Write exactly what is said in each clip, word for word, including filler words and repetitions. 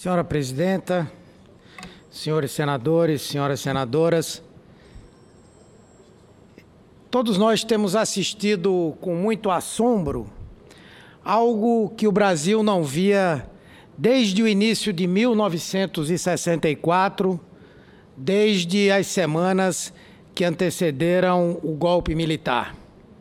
Senhora Presidenta, senhores senadores, senhoras senadoras, todos nós temos assistido com muito assombro algo que o Brasil não via desde o início de mil novecentos e sessenta e quatro, desde as semanas que antecederam o golpe militar.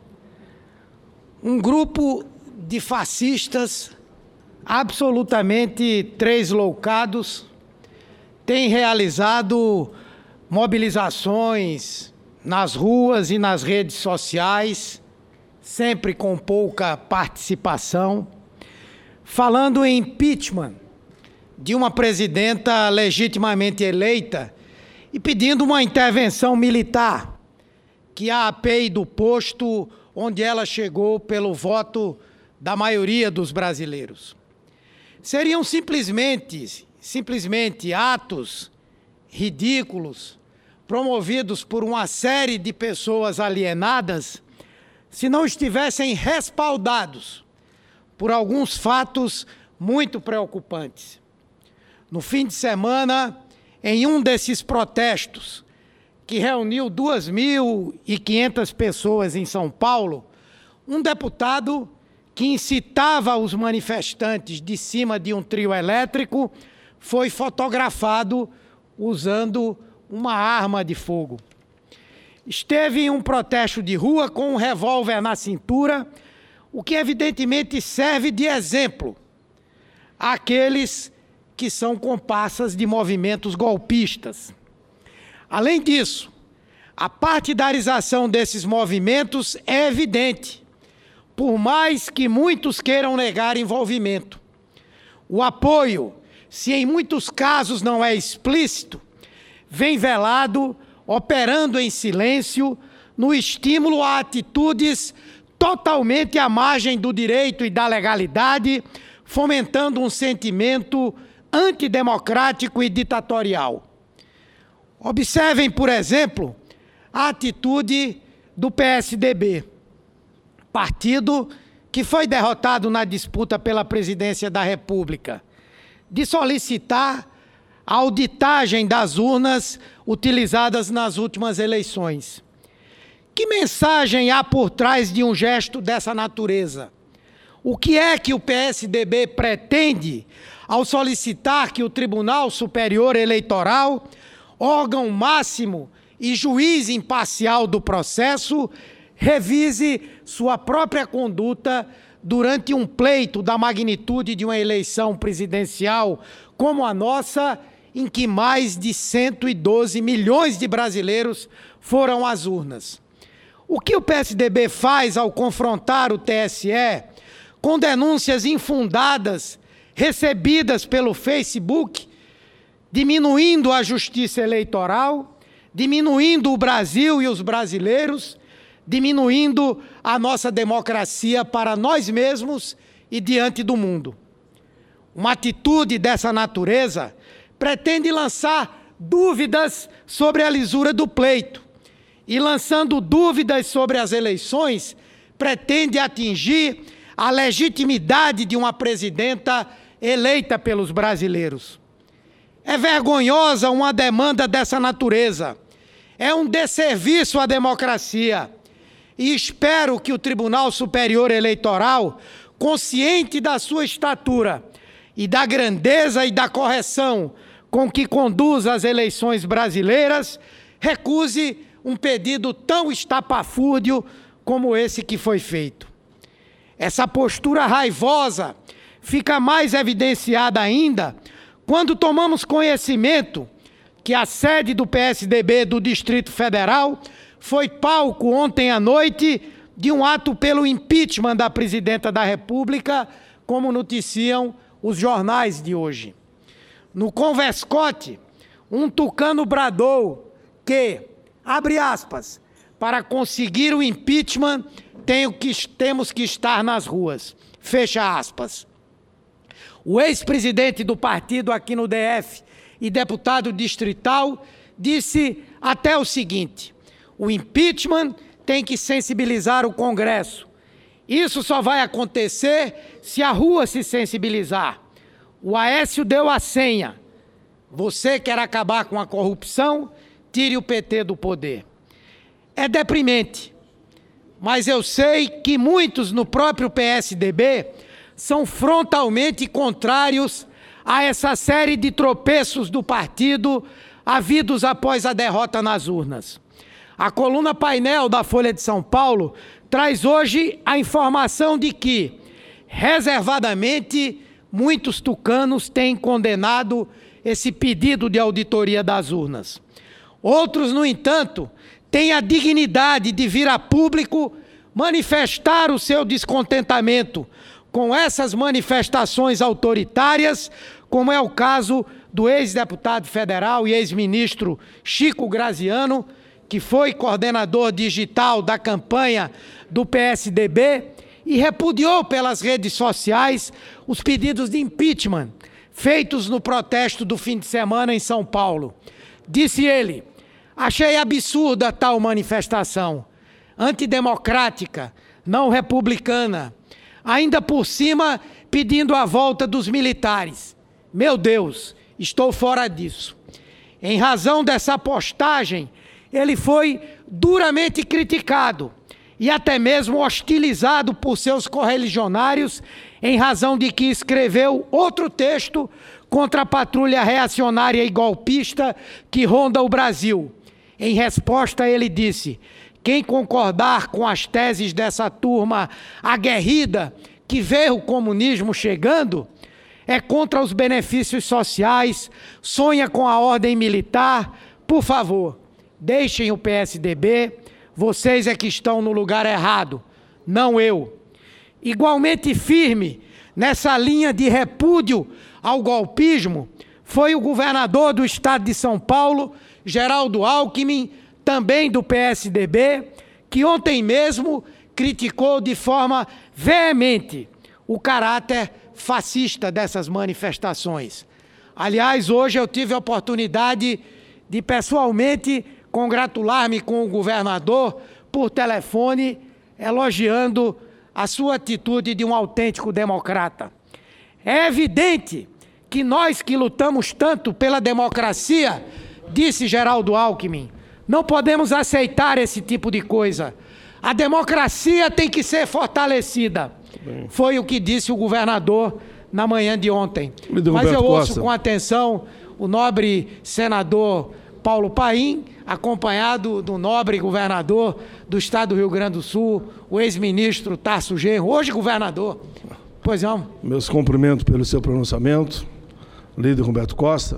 Um grupo de fascistas absolutamente tresloucados tem realizado mobilizações nas ruas e nas redes sociais, sempre com pouca participação, falando em impeachment de uma presidenta legitimamente eleita e pedindo uma intervenção militar que a apeie do posto onde ela chegou pelo voto da maioria dos brasileiros. Seriam simplesmente, simplesmente atos ridículos, promovidos por uma série de pessoas alienadas, se não estivessem respaldados por alguns fatos muito preocupantes. No fim de semana, em um desses protestos, que reuniu duas mil e quinhentas pessoas em São Paulo, um deputado que incitava os manifestantes de cima de um trio elétrico foi fotografado usando uma arma de fogo. Esteve em um protesto de rua com um revólver na cintura, o que evidentemente serve de exemplo àqueles que são comparsas de movimentos golpistas. Além disso, a partidarização desses movimentos é evidente, por mais que muitos queiram negar envolvimento. O apoio, se em muitos casos não é explícito, vem velado, operando em silêncio, no estímulo a atitudes totalmente à margem do direito e da legalidade, fomentando um sentimento antidemocrático e ditatorial. Observem, por exemplo, a atitude do P S D B, partido que foi derrotado na disputa pela presidência da República, de solicitar a auditagem das urnas utilizadas nas últimas eleições. Que mensagem há por trás de um gesto dessa natureza? O que é que o P S D B pretende ao solicitar que o Tribunal Superior Eleitoral, órgão máximo e juiz imparcial do processo, revise sua própria conduta durante um pleito da magnitude de uma eleição presidencial como a nossa, em que mais de cento e doze milhões de brasileiros foram às urnas? O que o P S D B faz ao confrontar o T S E com denúncias infundadas recebidas pelo Facebook, diminuindo a justiça eleitoral, diminuindo o Brasil e os brasileiros, diminuindo a nossa democracia para nós mesmos e diante do mundo? Uma atitude dessa natureza pretende lançar dúvidas sobre a lisura do pleito e, lançando dúvidas sobre as eleições, pretende atingir a legitimidade de uma presidenta eleita pelos brasileiros. É vergonhosa uma demanda dessa natureza. É um desserviço à democracia. E espero que o Tribunal Superior Eleitoral, consciente da sua estatura e da grandeza e da correção com que conduz as eleições brasileiras, recuse um pedido tão estapafúrdio como esse que foi feito. Essa postura raivosa fica mais evidenciada ainda quando tomamos conhecimento que a sede do P S D B do Distrito Federal foi palco ontem à noite de um ato pelo impeachment da presidenta da República, como noticiam os jornais de hoje. No Converscote, um tucano bradou que, abre aspas, para conseguir o impeachment tenho que, temos que estar nas ruas, fecha aspas. O ex-presidente do partido aqui no D F e deputado distrital disse até o seguinte: o impeachment tem que sensibilizar o Congresso. Isso só vai acontecer se a rua se sensibilizar. O Aécio deu a senha. Você quer acabar com a corrupção? Tire o P T do poder. É deprimente, mas eu sei que muitos no próprio P S D B são frontalmente contrários a essa série de tropeços do partido havidos após a derrota nas urnas. A coluna painel da Folha de São Paulo traz hoje a informação de que, reservadamente, muitos tucanos têm condenado esse pedido de auditoria das urnas. Outros, no entanto, têm a dignidade de vir a público manifestar o seu descontentamento com essas manifestações autoritárias, como é o caso do ex-deputado federal e ex-ministro Chico Graziano, que foi coordenador digital da campanha do P S D B e repudiou pelas redes sociais os pedidos de impeachment feitos no protesto do fim de semana em São Paulo. Disse ele: achei absurda tal manifestação, antidemocrática, não republicana, ainda por cima pedindo a volta dos militares. Meu Deus, estou fora disso. Em razão dessa postagem, ele foi duramente criticado e até mesmo hostilizado por seus correligionários em razão de que escreveu outro texto contra a patrulha reacionária e golpista que ronda o Brasil. Em resposta, ele disse: quem concordar com as teses dessa turma aguerrida que vê o comunismo chegando, é contra os benefícios sociais, sonha com a ordem militar, por favor, deixem o P S D B, vocês é que estão no lugar errado, não eu. Igualmente firme nessa linha de repúdio ao golpismo foi o governador do estado de São Paulo, Geraldo Alckmin, também do P S D B, que ontem mesmo criticou de forma veemente o caráter fascista dessas manifestações. Aliás, hoje eu tive a oportunidade de pessoalmente congratular-me com o governador por telefone, elogiando a sua atitude de um autêntico democrata. É evidente que nós que lutamos tanto pela democracia, disse Geraldo Alckmin, não podemos aceitar esse tipo de coisa. A democracia tem que ser fortalecida. Bem. Foi o que disse o governador na manhã de ontem. Mas eu ouço Costa. com atenção o nobre senador Paulo Paim, acompanhado do nobre governador do estado do Rio Grande do Sul, o ex-ministro Tarso Genro, hoje governador. Pois não. Meus cumprimentos pelo seu pronunciamento, líder Roberto Costa.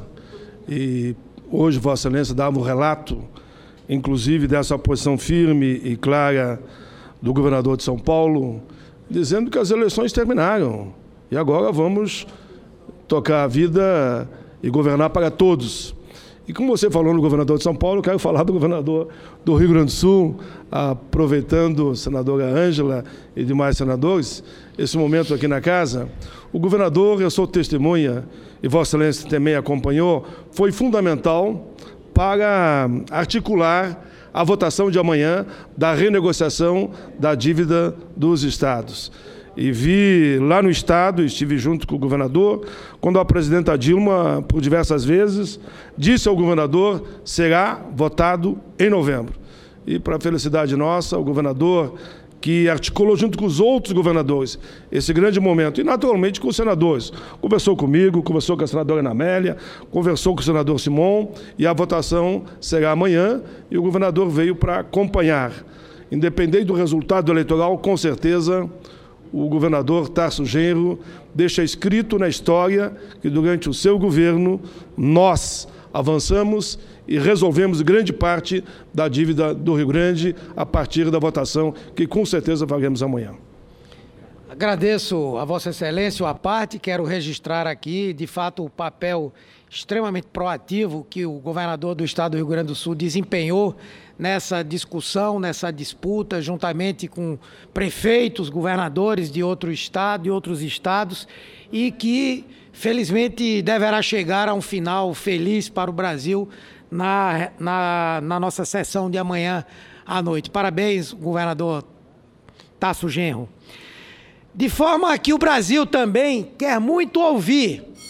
E hoje Vossa Excelência dava um relato, inclusive dessa posição firme e clara do governador de São Paulo, dizendo que as eleições terminaram e agora vamos tocar a vida e governar para todos. E como você falou no governador de São Paulo, eu quero falar do governador do Rio Grande do Sul, aproveitando a senadora Ângela e demais senadores, esse momento aqui na casa. O governador, eu sou testemunha, e Vossa Excelência também acompanhou, foi fundamental para articular a votação de amanhã da renegociação da dívida dos estados. E vi lá no estado, estive junto com o governador, quando a presidenta Dilma, por diversas vezes, disse ao governador, será votado em novembro. E, para a felicidade nossa, o governador, que articulou junto com os outros governadores esse grande momento, e naturalmente com os senadores. Conversou comigo, conversou com a senadora Ana Amélia, conversou com o senador Simon, e a votação será amanhã, e o governador veio para acompanhar. Independente do resultado eleitoral, com certeza, o governador Tarso Genro deixa escrito na história que durante o seu governo nós avançamos e resolvemos grande parte da dívida do Rio Grande a partir da votação que com certeza faremos amanhã. Agradeço a Vossa Excelência a parte, quero registrar aqui, de fato, o papel extremamente proativo que o governador do estado do Rio Grande do Sul desempenhou nessa discussão, nessa disputa, juntamente com prefeitos, governadores de outro estado e outros estados, e que, felizmente, deverá chegar a um final feliz para o Brasil na, na, na nossa sessão de amanhã à noite. Parabéns, governador Tarso Genro. De forma que o Brasil também quer muito ouvir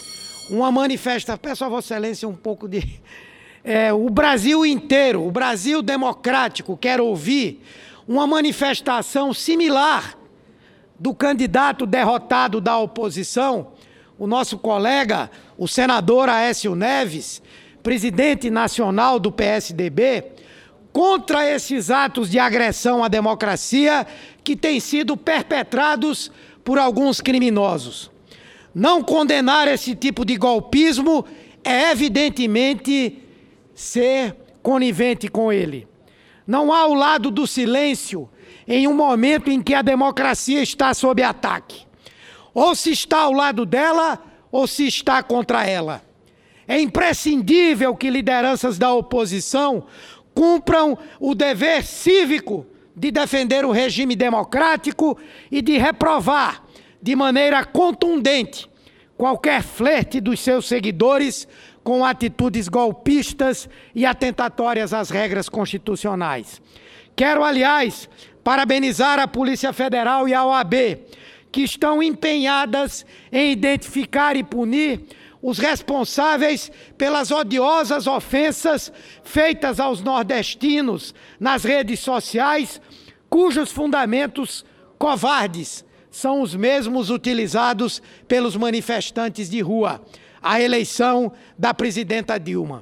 uma manifestação, peço a Vossa Excelência um pouco de... É, o Brasil inteiro, o Brasil democrático, quer ouvir uma manifestação similar do candidato derrotado da oposição, o nosso colega, o senador Aécio Neves, presidente nacional do P S D B, contra esses atos de agressão à democracia que têm sido perpetrados por alguns criminosos. Não condenar esse tipo de golpismo é evidentemente ser conivente com ele. Não há o lado do silêncio em um momento em que a democracia está sob ataque. Ou se está ao lado dela, ou se está contra ela. É imprescindível que lideranças da oposição cumpram o dever cívico de defender o regime democrático e de reprovar de maneira contundente qualquer flerte dos seus seguidores com atitudes golpistas e atentatórias às regras constitucionais. Quero, aliás, parabenizar a Polícia Federal e a O A B, que estão empenhadas em identificar e punir os responsáveis pelas odiosas ofensas feitas aos nordestinos nas redes sociais, cujos fundamentos covardes são os mesmos utilizados pelos manifestantes de rua, a eleição da presidenta Dilma.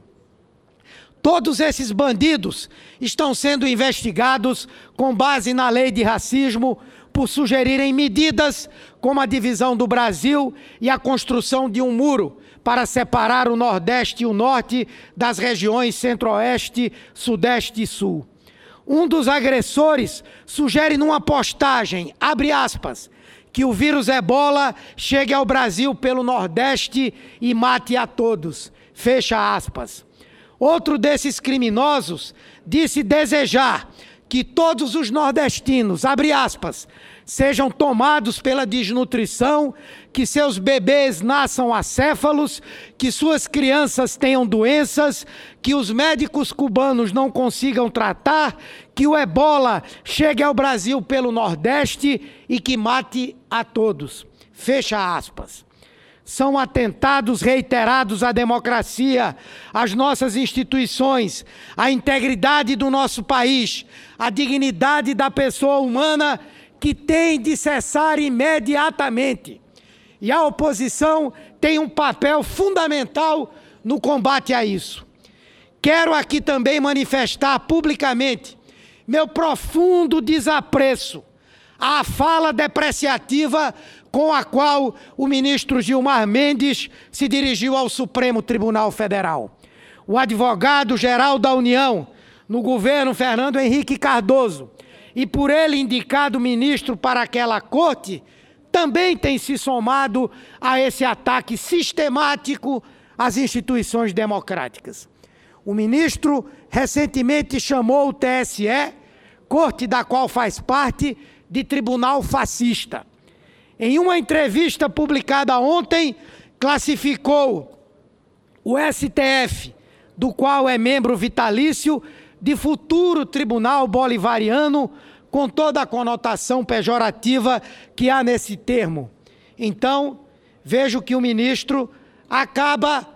Todos esses bandidos estão sendo investigados com base na lei de racismo por sugerirem medidas como a divisão do Brasil e a construção de um muro para separar o Nordeste e o Norte das regiões Centro-Oeste, Sudeste e Sul. Um dos agressores sugere numa postagem, abre aspas, que o vírus Ebola chegue ao Brasil pelo Nordeste e mate a todos. Fecha aspas. Outro desses criminosos disse desejar que todos os nordestinos, abre aspas, sejam tomados pela desnutrição, que seus bebês nasçam acéfalos, que suas crianças tenham doenças, que os médicos cubanos não consigam tratar, que o Ebola chegue ao Brasil pelo Nordeste e que mate a todos. Fecha aspas. São atentados reiterados à democracia, às nossas instituições, à integridade do nosso país, à dignidade da pessoa humana que tem de cessar imediatamente. E a oposição tem um papel fundamental no combate a isso. Quero aqui também manifestar publicamente meu profundo desapreço à fala depreciativa com a qual o ministro Gilmar Mendes se dirigiu ao Supremo Tribunal Federal. O advogado-geral da União, no governo Fernando Henrique Cardoso, e por ele indicado ministro para aquela corte, também tem se somado a esse ataque sistemático às instituições democráticas. O ministro recentemente chamou o T S E, corte da qual faz parte, de tribunal fascista. Em uma entrevista publicada ontem, classificou o S T F, do qual é membro vitalício, de futuro tribunal bolivariano, com toda a conotação pejorativa que há nesse termo. Então, vejo que o ministro acaba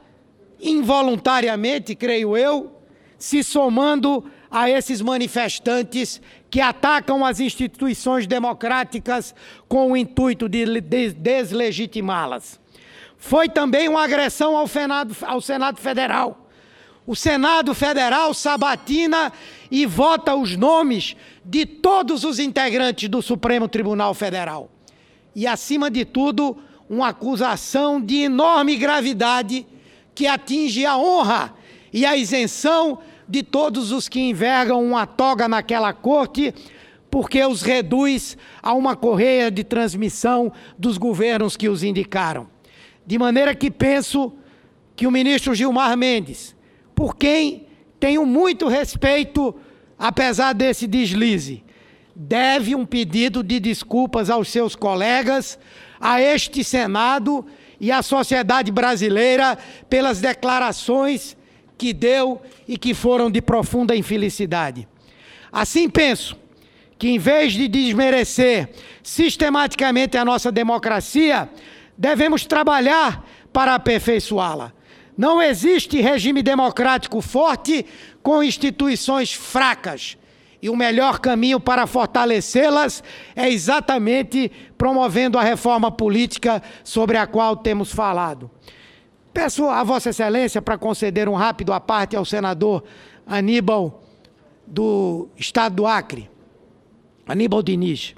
involuntariamente, creio eu, se somando a esses manifestantes que atacam as instituições democráticas com o intuito de deslegitimá-las. Foi também uma agressão ao Senado, ao Senado Federal. O Senado Federal sabatina e vota os nomes de todos os integrantes do Supremo Tribunal Federal. E, acima de tudo, uma acusação de enorme gravidade que atinge a honra e a isenção de todos os que envergam uma toga naquela corte, porque os reduz a uma correia de transmissão dos governos que os indicaram. De maneira que penso que o ministro Gilmar Mendes, por quem tenho muito respeito, apesar desse deslize, deve um pedido de desculpas aos seus colegas, a este Senado e à sociedade brasileira pelas declarações que deu e que foram de profunda infelicidade. Assim penso que, em vez de desmerecer sistematicamente a nossa democracia, devemos trabalhar para aperfeiçoá-la. Não existe regime democrático forte com instituições fracas. E o melhor caminho para fortalecê-las é exatamente promovendo a reforma política sobre a qual temos falado. Peço a Vossa Excelência para conceder um rápido à parte ao senador Aníbal do Estado do Acre. Aníbal Diniz.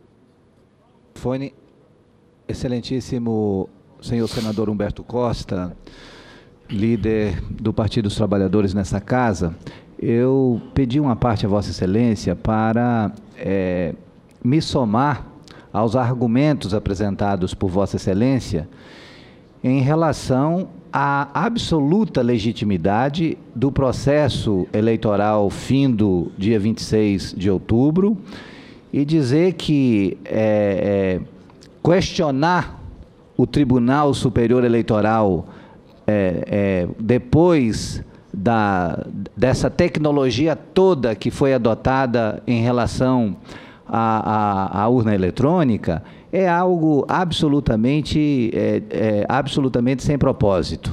Fone, excelentíssimo senhor senador Humberto Costa, líder do Partido dos Trabalhadores nessa casa, eu pedi uma parte a Vossa Excelência para é, me somar aos argumentos apresentados por Vossa Excelência em relação à absoluta legitimidade do processo eleitoral fim do dia vinte e seis de outubro e dizer que é, é, questionar o Tribunal Superior Eleitoral é, é, depois da, dessa tecnologia toda que foi adotada em relação à, à, à urna eletrônica é algo absolutamente, é, é, absolutamente sem propósito.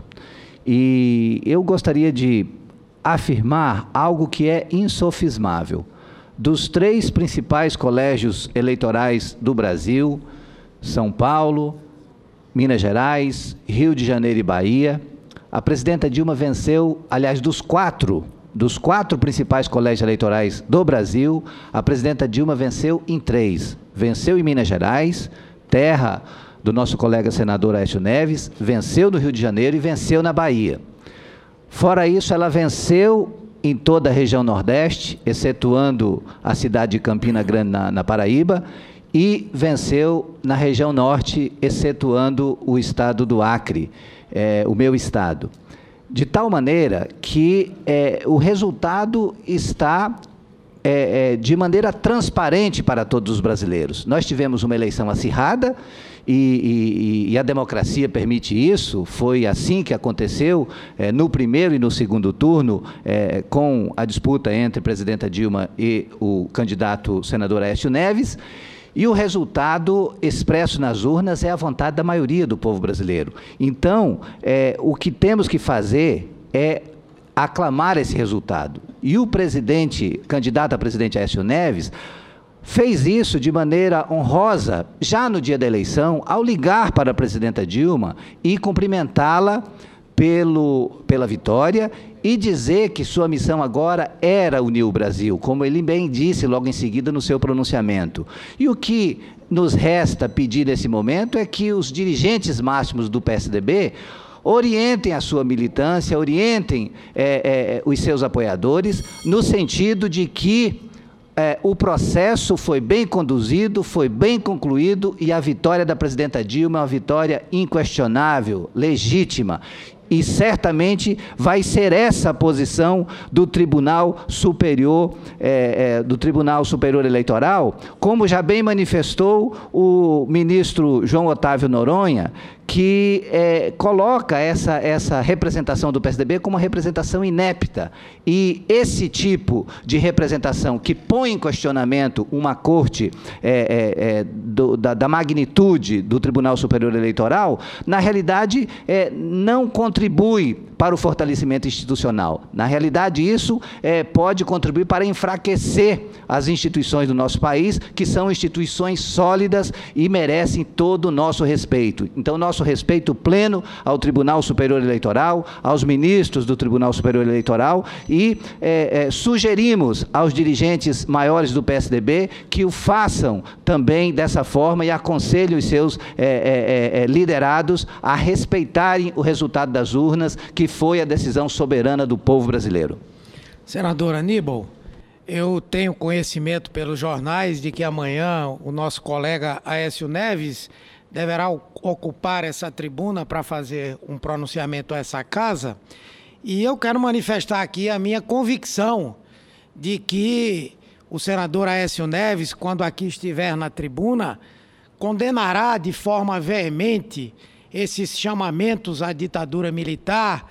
E eu gostaria de afirmar algo que é insofismável. Dos três principais colégios eleitorais do Brasil, São Paulo, Minas Gerais, Rio de Janeiro e Bahia, a presidenta Dilma venceu, aliás, dos quatro, dos quatro principais colégios eleitorais do Brasil, a presidenta Dilma venceu em três. Venceu em Minas Gerais, terra do nosso colega senador Aécio Neves, venceu no Rio de Janeiro e venceu na Bahia. Fora isso, ela venceu em toda a região Nordeste, excetuando a cidade de Campina Grande, na, na Paraíba, e venceu na região Norte, excetuando o estado do Acre, é, o meu estado. De tal maneira que é, o resultado está é, é, de maneira transparente para todos os brasileiros. Nós tivemos uma eleição acirrada e, e, e a democracia permite isso. Foi assim que aconteceu é, no primeiro e no segundo turno, é, com a disputa entre a presidenta Dilma e o candidato senador Aécio Neves. E o resultado expresso nas urnas é a vontade da maioria do povo brasileiro. Então, é, o que temos que fazer é aclamar esse resultado. E o presidente, candidato a presidente Aécio Neves, fez isso de maneira honrosa, já no dia da eleição, ao ligar para a presidenta Dilma e cumprimentá-la pelo, pela vitória e dizer que sua missão agora era unir o Brasil, como ele bem disse logo em seguida no seu pronunciamento. E o que nos resta pedir nesse momento é que os dirigentes máximos do P S D B orientem a sua militância, orientem é, é, os seus apoiadores, no sentido de que é, o processo foi bem conduzido, foi bem concluído e a vitória da presidenta Dilma é uma vitória inquestionável, legítima. E certamente vai ser essa a posição do Tribunal Superior, é, é, do Tribunal Superior Eleitoral, como já bem manifestou o ministro João Otávio Noronha, que é, coloca essa, essa representação do P S D B como uma representação inepta. E esse tipo de representação que põe em questionamento uma corte é, é, é, do, da, da magnitude do Tribunal Superior Eleitoral, na realidade, é, não contribui para o fortalecimento institucional. Na realidade, isso é, pode contribuir para enfraquecer as instituições do nosso país, que são instituições sólidas e merecem todo o nosso respeito. Então, nosso respeito pleno ao Tribunal Superior Eleitoral, aos ministros do Tribunal Superior Eleitoral e é, é, sugerimos aos dirigentes maiores do P S D B que o façam também dessa forma e aconselhem os seus é, é, é, liderados a respeitarem o resultado das urnas, que foi a decisão soberana do povo brasileiro. Senador Aníbal, eu tenho conhecimento pelos jornais de que amanhã o nosso colega Aécio Neves deverá ocupar essa tribuna para fazer um pronunciamento a essa casa, e eu quero manifestar aqui a minha convicção de que o senador Aécio Neves, quando aqui estiver na tribuna, condenará de forma veemente esses chamamentos à ditadura militar,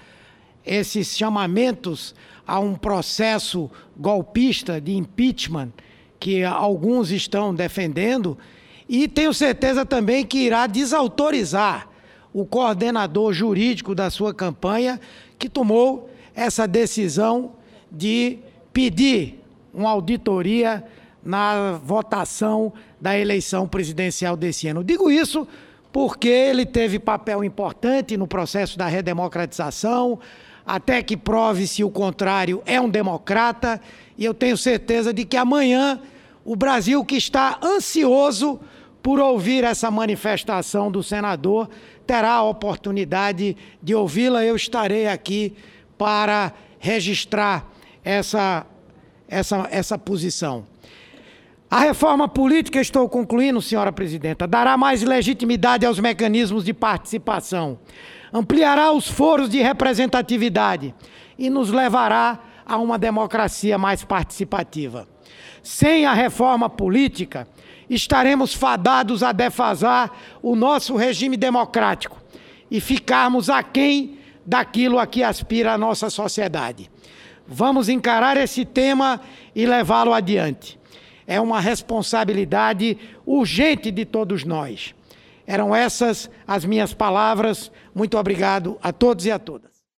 esses chamamentos a um processo golpista de impeachment que alguns estão defendendo, e tenho certeza também que irá desautorizar o coordenador jurídico da sua campanha, que tomou essa decisão de pedir uma auditoria na votação da eleição presidencial desse ano. Digo isso porque ele teve papel importante no processo da redemocratização, até que prove-se o contrário, é um democrata, e eu tenho certeza de que amanhã o Brasil, que está ansioso por ouvir essa manifestação do senador, terá a oportunidade de ouvi-la. Eu estarei aqui para registrar essa, essa, essa posição. A reforma política, estou concluindo, senhora presidenta, dará mais legitimidade aos mecanismos de participação, ampliará os foros de representatividade e nos levará a uma democracia mais participativa. Sem a reforma política, estaremos fadados a defasar o nosso regime democrático e ficarmos aquém daquilo a que aspira a nossa sociedade. Vamos encarar esse tema e levá-lo adiante. É uma responsabilidade urgente de todos nós. Eram essas as minhas palavras. Muito obrigado a todos e a todas.